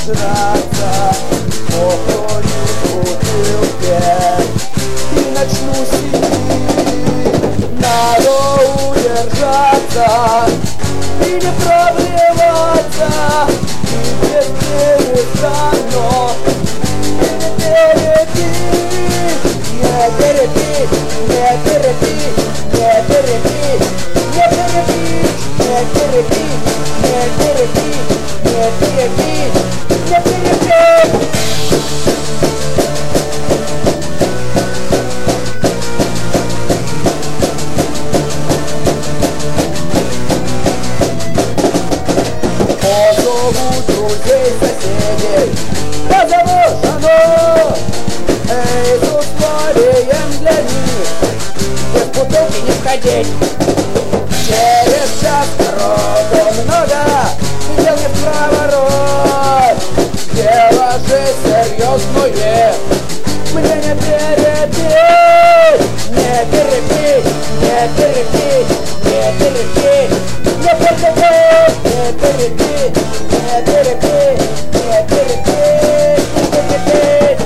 нажраться, похожу в бутылке и начну сидеть, надо удержаться и не проблеваться, и без перестано не терпеть, не терпеть, не терпеть, не терпеть, не терпеть, не терпеть, не терпеть, не терпеть, не терпеть. Позову друзей, соседей, позову жену, эй, с условием для них без бутылки не входить. Через час народу много, и дел не в проворот. Дело же серьезное, мне не перепить, не перепить, не перепить, не перепить, не перепить, не перепить, не перепить, не перепить, не перепить.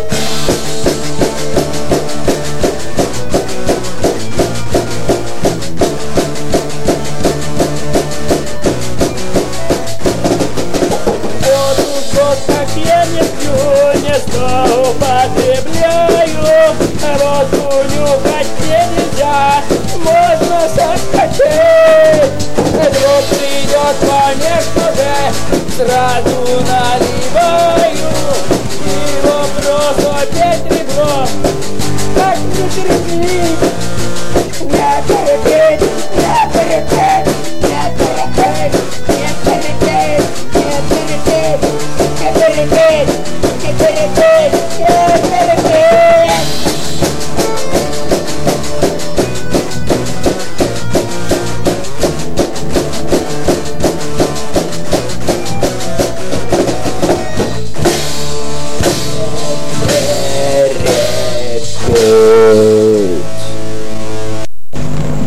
Как я не пью, не злоупотребляю, водку нюхать нельзя, можно захотеть. Вдруг придет конечно же, сразу наливаю, и вопрос опять ребро, как не терпеть.